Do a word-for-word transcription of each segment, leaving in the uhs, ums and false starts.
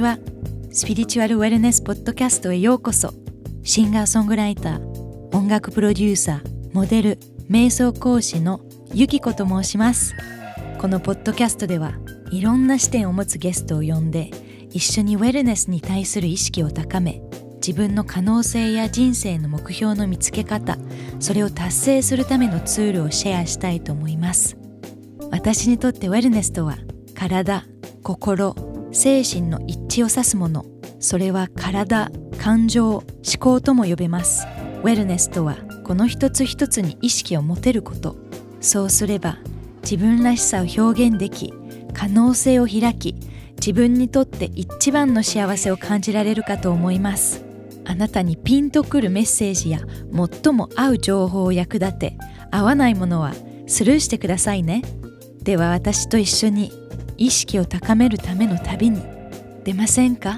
は。スピリチュアルウェルネスポッドキャストへようこそ。シンガーソングライター、音楽プロデューサー、モデル、瞑想講師のゆきこと申します。このポッドキャストではいろんな視点を持つゲストを呼んで、一緒にウェルネスに対する意識を高め、自分の可能性や人生の目標の見つけ方、それを達成するためのツールをシェアしたいと思います。私にとってウェルネスとは、体、心、精神の一致を指すもの。それは体、感情、思考とも呼べます。ウェルネスとは、この一つ一つに意識を持てること。そうすれば、自分らしさを表現でき、可能性を開き、自分にとって一番の幸せを感じられるかと思います。あなたにピンとくるメッセージや最も合う情報を役立て、合わないものはスルーしてくださいね。では私と一緒に意識を高めるための旅に出ませんか？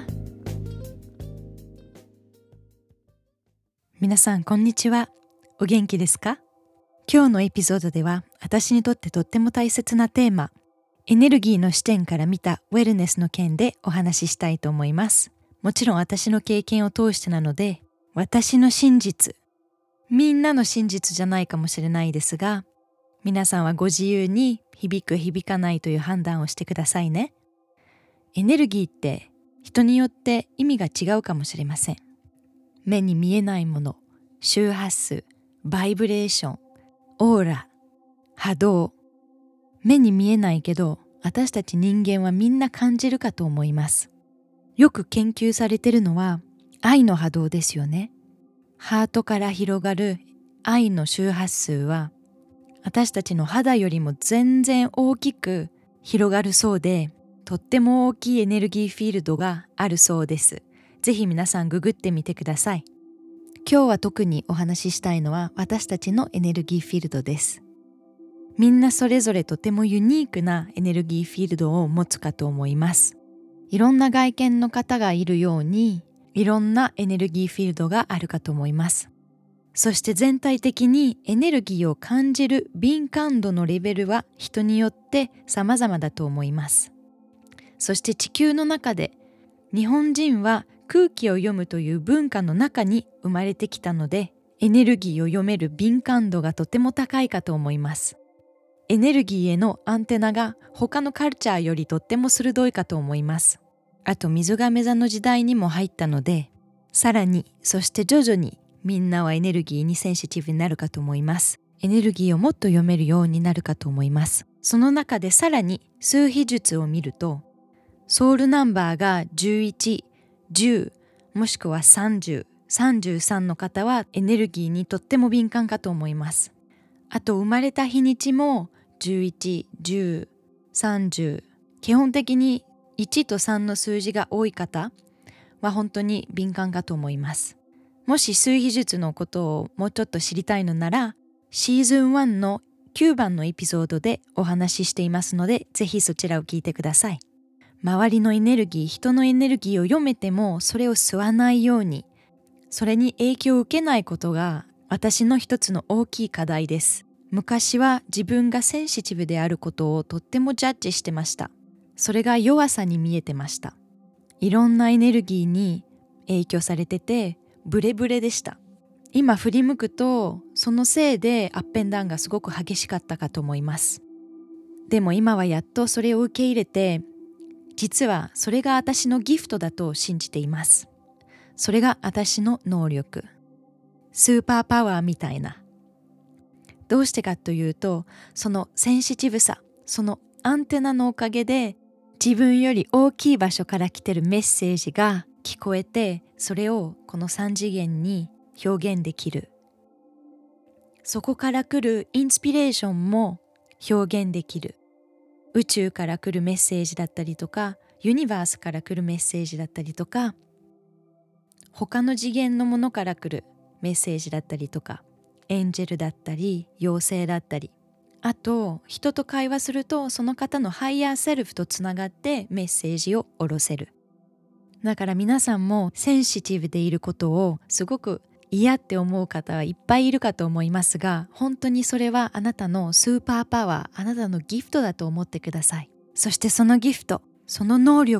皆さんこんにちは。お元気ですか？今日のエピソードでは私にとってとっても大切なテーマ、エネルギーの視点から見たウェルネスの件でお話ししたいと思います。もちろん私の経験を通してなので、私の真実、みんなの真実じゃないかもしれないですが、皆さんはご自由に響く響かないという判断をしてくださいね。エネルギーって人によって意味が違うかもしれません。目に見えないもの、周波数、バイブレーション、オーラ、波動。目に見えないけど、私たち人間はみんな感じるかと思います。よく研究されているのは愛の波動ですよね。ハートから広がる愛の周波数は私たちの肌よりも全然大きく広がるそうで、とっても大きいエネルギーフィールドがあるそうです。ぜひ皆さんググってみてください。今日は特にお話ししたいのは私たちのエネルギーフィールドです。みんなそれぞれとてもユニークなエネルギーフィールドを持つかと思います。いろんな外見の方がいるように、いろんなエネルギーフィールドがあるかと思います。そして全体的にエネルギーを感じる敏感度のレベルは人によって様々だと思います。そして地球の中で日本人は空気を読むという文化の中に生まれてきたので、エネルギーを読める敏感度がとても高いかと思います。エネルギーへのアンテナが他のカルチャーよりとっても鋭いかと思います。あと水亀座の時代にも入ったので、さらにそして徐々にみんなはエネルギーにセンシティブになるかと思います。エネルギーをもっと読めるようになるかと思います。その中でさらに数秘術を見ると、ソウルナンバーがじゅういち、じゅうもしくはさんじゅう、さんじゅうさんの方はエネルギーにとっても敏感かと思います。あと生まれた日にちもじゅういち、じゅう、さんじゅう、基本的にいちとさんの数字が多い方は本当に敏感かと思います。もし数秘術のことをもうちょっと知りたいのなら、シーズンワンのきゅうばんのエピソードでお話ししていますので、ぜひそちらを聞いてください。周りのエネルギー、人のエネルギーを読めてもそれを吸わないように、それに影響を受けないことが私の一つの大きい課題です。昔は自分がセンシティブであることをとってもジャッジしてました。それが弱さに見えてました。いろんなエネルギーに影響されててブレブレでした。今振り向くとそのせいでアップエンダウンがすごく激しかったかと思います。でも今はやっとそれを受け入れて、実はそれが私のギフトだと信じています。それが私の能力、スーパーパワーみたいな。どうしてかというと、そのセンシティブさ、そのアンテナのおかげで自分より大きい場所から来てるメッセージが聞こえて、それをこのさん次元に表現できる。そこから来るインスピレーションも表現できる。宇宙から来るメッセージだったりとか、ユニバースから来るメッセージだったりとか、他の次元のものから来るメッセージだったりとか、エンジェルだったり妖精だったり、あと人と会話するとその方のハイヤーセルフとつながってメッセージを下ろせる。だから皆さんもセンシティブでいることをすごく嫌って思う方はいっぱいいるかと思いますが、本当にそれはあなたのスーパーパワー、あなたのギフトだと思ってください。そしてそのギフト、その能力、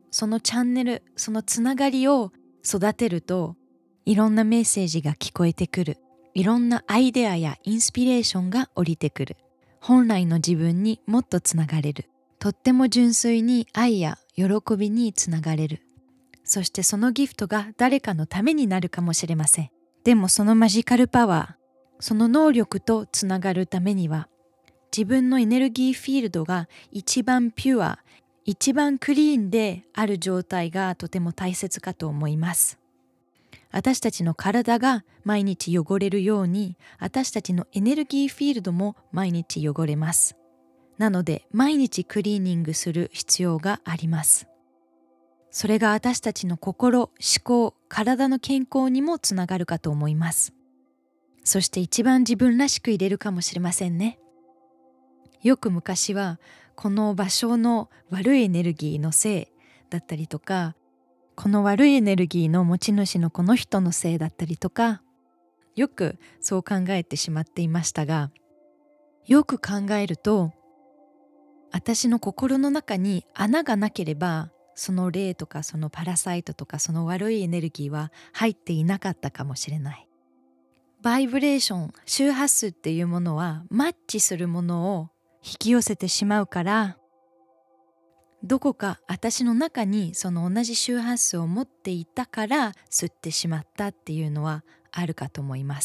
そのチャンネル、そのつながりを育てると、いろんなメッセージが聞こえてくる。いろんなアイデアやインスピレーションが降りてくる。本来の自分にもっとつながれる。とっても純粋に愛や喜びにつながれる。そしてそのギフトが誰かのためになるかもしれません。でもそのマジカルパワー、その能力とつながるためには、自分のエネルギーフィールドが一番ピュア、一番クリーンである状態がとても大切かと思います。私たちの体が毎日汚れるように、私たちのエネルギーフィールドも毎日汚れます。なので、毎日クリーニングする必要があります。それが私たちの心、思考、体の健康にもつながるかと思います。そして一番自分らしくいれるかもしれませんね。よく昔は、この場所の悪いエネルギーのせいだったりとか、この悪いエネルギーの持ち主のこの人のせいだったりとか、よくそう考えてしまっていましたが、よく考えると、私の心の中に穴がなければ、その霊とかそのパラサイトとかその悪いエネルギーは入っていなかったかもしれない。バイブレーション、周波数っていうものはマッチするものを引き寄せてしまうから、どこか私の中にその同じ周波数を持っていたから吸ってしまったっていうのはあるかと思います。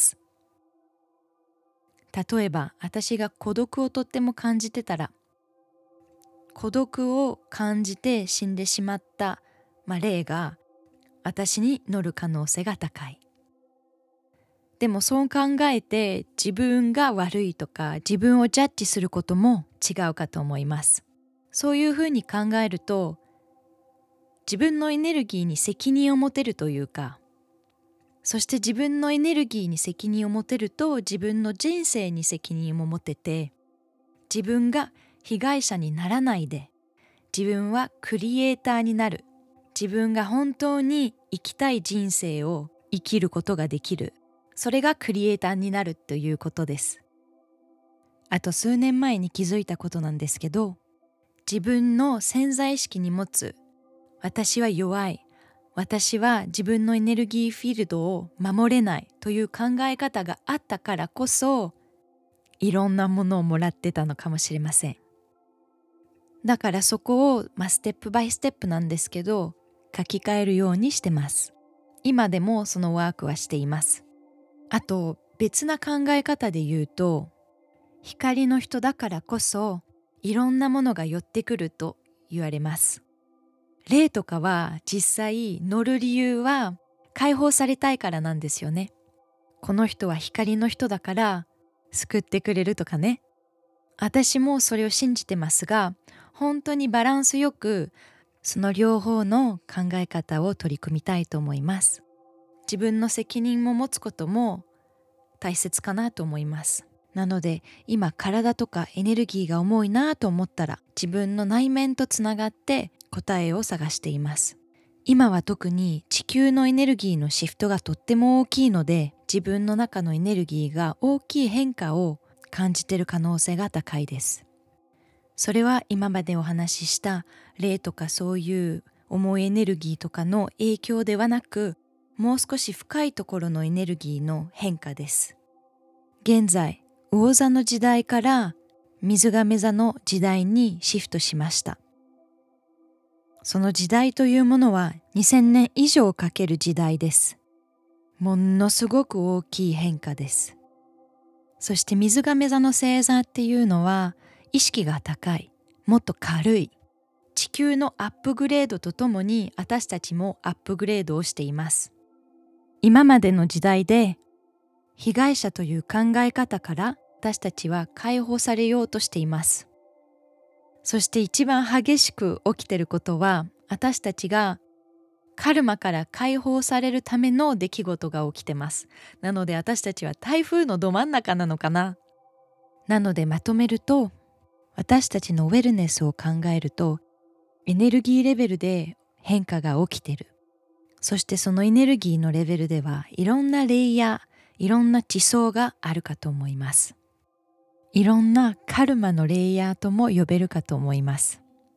例えば私が孤独をとっても感じてたら、孤独を感じて死んでしまった、まあ、霊が私に乗る可能性が高い。でもそう考えて自分が悪いとか自分をジャッジすることも違うかと思います。そういうふうに考えると、自分のエネルギーに責任を持てるというか、そして自分のエネルギーに責任を持てると自分の人生に責任も持てて、自分が被害者にならないで、自分はクリエイターになる。自分が本当に生きたい人生を生きることができる。それがクリエイターになるということです。あと数年前に気づいたことなんですけど、自分の潜在意識に持つ、私は弱い、私は自分のエネルギーフィールドを守れないという考え方があったからこそ、いろんなものをもらってたのかもしれません。だからそこを、まあ、ステップバイステップなんですけど、書き換えるようにしてます。今でもそのワークはしています。あと別な考え方で言うと、光の人だからこそいろんなものが寄ってくると言われます。霊とかは実際乗る理由は解放されたいからなんですよね。この人は光の人だから救ってくれるとかね。私もそれを信じてますが、本当にバランスよくその両方の考え方を取り組みたいと思います。自分の責任も持つことも大切かなと思います。なので今体とかエネルギーが重いなと思ったら、自分の内面とつながって答えを探しています。今は特に地球のエネルギーのシフトがとっても大きいので、自分の中のエネルギーが大きい変化を感じている可能性が高いです。それは今までお話しした霊とかそういう重いエネルギーとかの影響ではなく、もう少し深いところのエネルギーの変化です。現在、魚座の時代から水亀座の時代にシフトしました。その時代というものはにせんねん以上かける時代です。ものすごく大きい変化です。そして水亀座の星座っていうのは意識が高い、もっと軽い。地球のアップグレードとともに私たちもアップグレードをしています。今までの時代で被害者という考え方から私たちは解放されようとしています。そして一番激しく起きていることは、私たちがカルマから解放されるための出来事が起きてます。なので私たちは台風のど真ん中なのかな。なのでまとめると、私たちのウェルネスを考えると、エネルギーレベルで変化が起きている。そしてそのエネルギーのレベルではいろんなレイヤー、いろんな地層があるかと思います。いろんなカルマのレイヤーとも呼べるかと思います。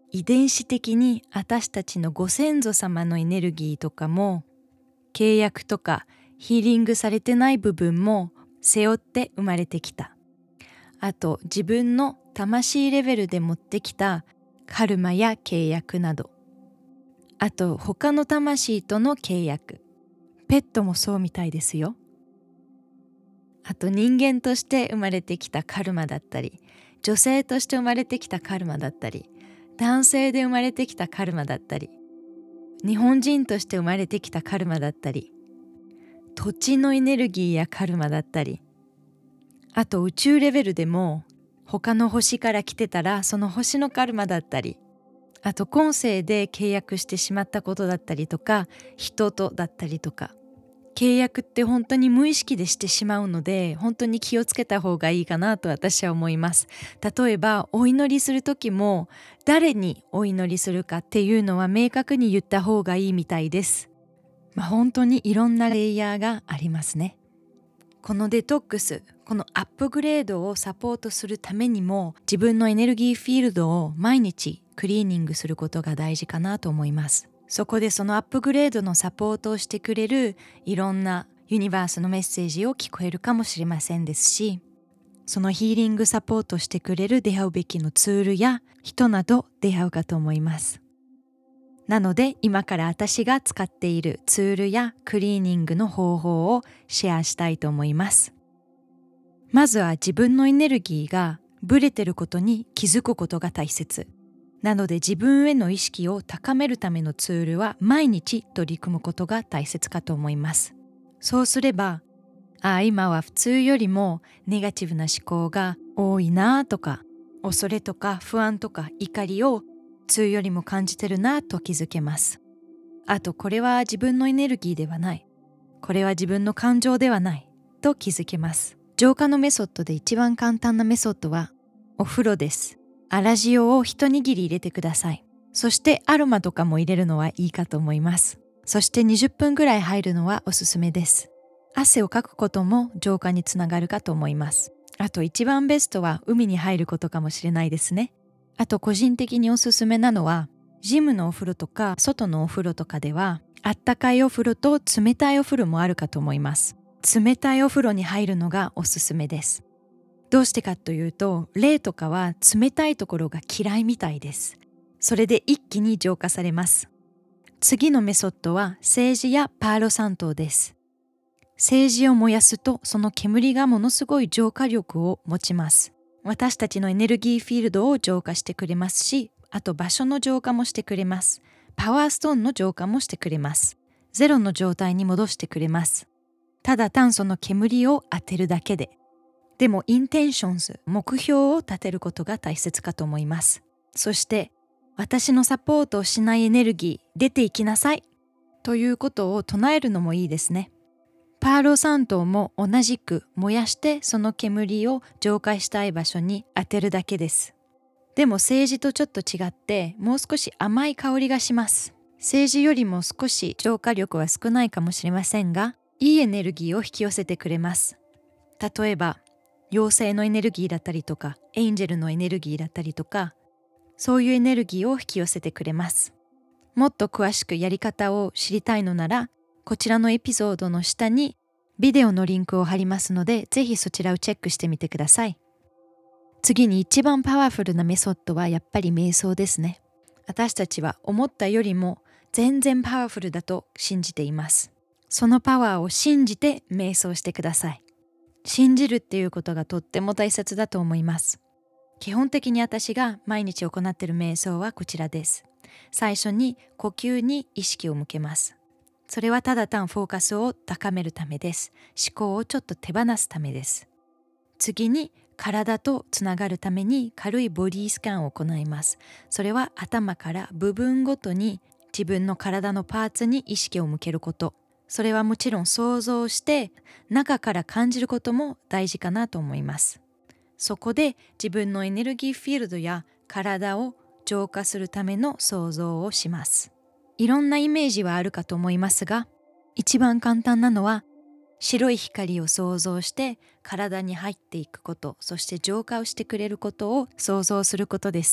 遺伝子的に私たちのご先祖様のエネルギーとかも契約とかヒーリングされてない部分も背負って生まれてきた。あと自分の魂レベルで持ってきたカルマや契約など、あと他の魂との契約、ペットもそうみたいですよ。あと人間として生まれてきたカルマだったり、女性として生まれてきたカルマだったり、男性で生まれてきたカルマだったり、日本人として生まれてきたカルマだったり、土地のエネルギーやカルマだったり、あと宇宙レベルでも他の星から来てたらその星のカルマだったり、あと今世で契約してしまったことだったりとか、人とだったりとか、契約って本当に無意識でしてしまうので、本当に気をつけた方がいいかなと私は思います。例えばお祈りする時も誰にお祈りするかっていうのは明確に言った方がいいみたいです。まあ、本当にいろんなレイヤーがありますね。このデトックス、このアップグレードをサポートするためにも自分のエネルギーフィールドを毎日クリーニングすることが大事かなと思います。そこでそのアップグレードのサポートをしてくれるいろんなユニバースのメッセージを聞こえるかもしれませんですし、そのヒーリングサポートしてくれる出会うべきのツールや人など出会うかと思います。なので今から私が使っているツールやクリーニングの方法をシェアしたいと思います。まずは自分のエネルギーがブレてることに気づくことが大切。なので自分への意識を高めるためのツールは毎日取り組むことが大切かと思います。そうすれば、ああ今は普通よりもネガティブな思考が多いなとか、恐れとか不安とか怒りを普通よりも感じてるなと気づけます。あとこれは自分のエネルギーではない、これは自分の感情ではないと気づけます。浄化のメソッドで一番簡単なメソッドはお風呂です。アラジオを一握り入れてください。そしてアロマとかも入れるのはいいかと思います。そしてにじゅっぷんぐらい入るのはおすすめです。汗をかくことも浄化につながるかと思います。あと一番ベストは海に入ることかもしれないですね。あと個人的におすすめなのは、ジムのお風呂とか外のお風呂とかではあったかいお風呂と冷たいお風呂もあるかと思います。冷たいお風呂に入るのがおすすめです。どうしてかというと、霊とかは冷たいところが嫌いみたいです。それで一気に浄化されます。次のメソッドはセージやパーロサントです。セージを燃やすとその煙がものすごい浄化力を持ちます。私たちのエネルギーフィールドを浄化してくれますし、あと場所の浄化もしてくれます。パワーストーンの浄化もしてくれます。ゼロの状態に戻してくれます。ただ単その煙を当てるだけで。でもインテンションズ、目標を立てることが大切かと思います。そして私のサポートをしないエネルギー出ていきなさいということを唱えるのもいいですね。パーロサントも同じく燃やしてその煙を浄化したい場所に当てるだけです。でもセージとちょっと違ってもう少し甘い香りがします。セージよりも少し浄化力は少ないかもしれませんが、いいエネルギーを引き寄せてくれます。例えば妖精のエネルギーだったりとか、エンジェルのエネルギーだったりとか、そういうエネルギーを引き寄せてくれます。もっと詳しくやり方を知りたいのなら、こちらのエピソードの下にビデオのリンクを貼りますので、ぜひそちらをチェックしてみてください。次に一番パワフルなメソッドはやっぱり瞑想ですね。私たちは思ったよりも全然パワフルだと信じています。そのパワーを信じて瞑想してください。信じるっていうことがとっても大切だと思います。基本的に私が毎日行っている瞑想はこちらです。最初に呼吸に意識を向けます。それはただ単フォーカスを高めるためです。思考をちょっと手放すためです。次に体とつながるために軽いボディスキャンを行います。それは頭から部分ごとに自分の体のパーツに意識を向けること。それはもちろん想像して中から感じることも大事かなと思います。そこで自分のエネルギーフィールドや体を浄化するための想像をします。いろんなイメージはあるかと思いますが、一番簡単なのは白い光を想像して体に入っていくこと、そして浄化をしてくれることを想像することです。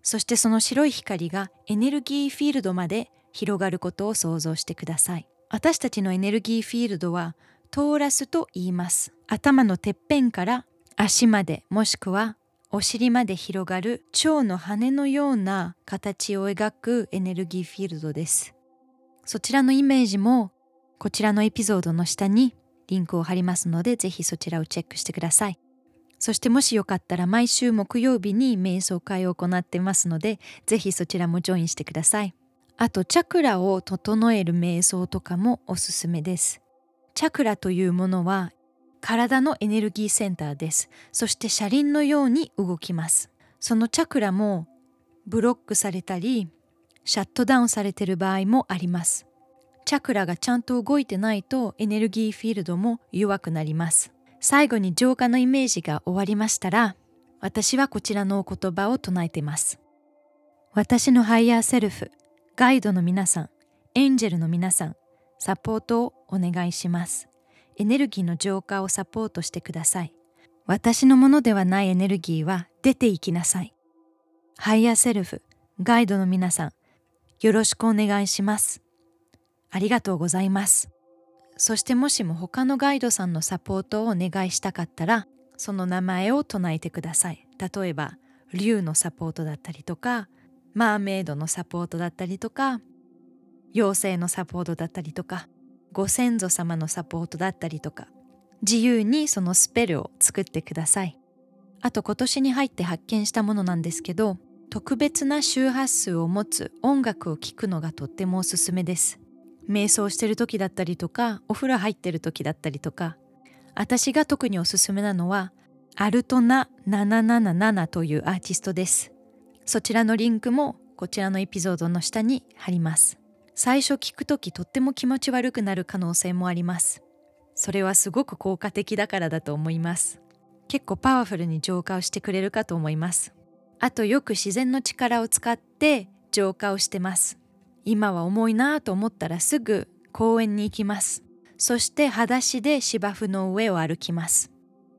そしてその白い光がエネルギーフィールドまで広がることを想像してください。私たちのエネルギーフィールドはトーラスと言います。頭のてっぺんから足まで、もしくはお尻まで広がる蝶の羽のような形を描くエネルギーフィールドです。そちらのイメージもこちらのエピソードの下にリンクを貼りますので、ぜひそちらをチェックしてください。そしてもしよかったら毎週木曜日に瞑想会を行ってますので、ぜひそちらもジョインしてください。あとチャクラを整える瞑想とかもおすすめです。チャクラというものは体のエネルギーセンターです。そして車輪のように動きます。そのチャクラもブロックされたりシャットダウンされている場合もあります。チャクラがちゃんと動いてないとエネルギーフィールドも弱くなります。最後に浄化のイメージが終わりましたら、私はこちらのお言葉を唱えています。私のハイヤーセルフ、ガイドの皆さん、エンジェルの皆さん、サポートをお願いします。エネルギーの浄化をサポートしてください。私のものではないエネルギーは出ていきなさい。ハイヤーセルフ、ガイドの皆さん、よろしくお願いします。ありがとうございます。そしてもしも他のガイドさんのサポートをお願いしたかったら、その名前を唱えてください。例えば、竜のサポートだったりとか、マーメイドのサポートだったりとか、妖精のサポートだったりとか、ご先祖様のサポートだったりとか、自由にそのスペルを作ってください。あと今年に入って発見したものなんですけど、特別な周波数を持つ音楽を聴くのがとってもおすすめです。瞑想してる時だったりとか、お風呂入ってる時だったりとか、私が特におすすめなのはアルトナななななななというアーティストです。そちらのリンクもこちらのエピソードの下に貼ります。最初聞くときとっても気持ち悪くなる可能性もあります。それはすごく効果的だからだと思います。結構パワフルに浄化をしてくれるかと思います。あとよく自然の力を使って浄化をしてます。今は重いなぁと思ったらすぐ公園に行きます。そして裸足で芝生の上を歩きます。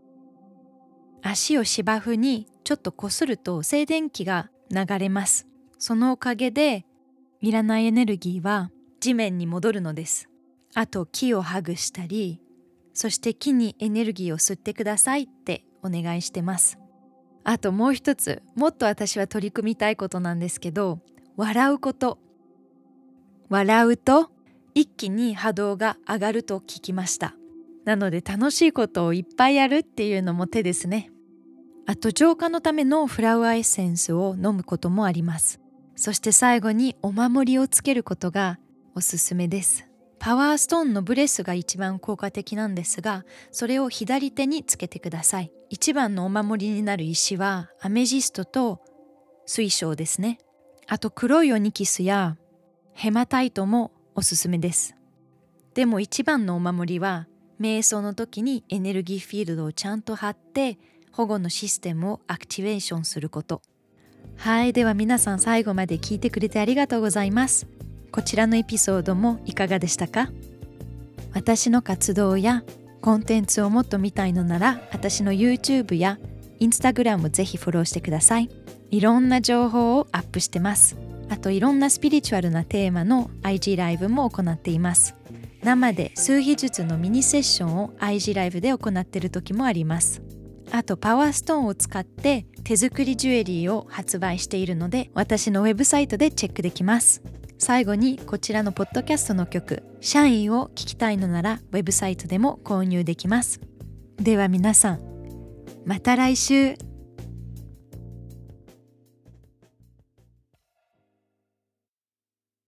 足を芝生にちょっとこすると静電気が流れます。そのおかげでいらないエネルギーは地面に戻るのです。あと木をハグしたり、そして木にエネルギーを吸ってくださいってお願いしてます。あともう一つ、もっと私は取り組みたいことなんですけど、笑うこと。笑うと一気に波動が上がると聞きました。なので楽しいことをいっぱいやるっていうのも手ですね。あと浄化のためのフラワーエッセンスを飲むこともあります。そして最後にお守りをつけることがおすすめです。パワーストーンのブレスが一番効果的なんですが、それを左手につけてください。一番のお守りになる石はアメジストと水晶ですね。あと黒いオニキスやヘマタイトもおすすめです。でも一番のお守りは瞑想の時にエネルギーフィールドをちゃんと張って保護のシステムをアクティベーションすること。はい、では皆さん最後まで聞いてくれてありがとうございます。こちらのエピソードもいかがでしたか？私の活動やコンテンツをもっと見たいのなら、私の YouTube や Instagram をぜひフォローしてください。いろんな情報をアップしてます。あといろんなスピリチュアルなテーマの アイジー ライブも行っています。生で数秘術のミニセッションを アイジー ライブで行っている時もあります。あとパワーストーンを使って手作りジュエリーを発売しているので、私のウェブサイトでチェックできます。最後にこちらのポッドキャストの曲シャインを聴きたいのならウェブサイトでも購入できます。では皆さん、また来週。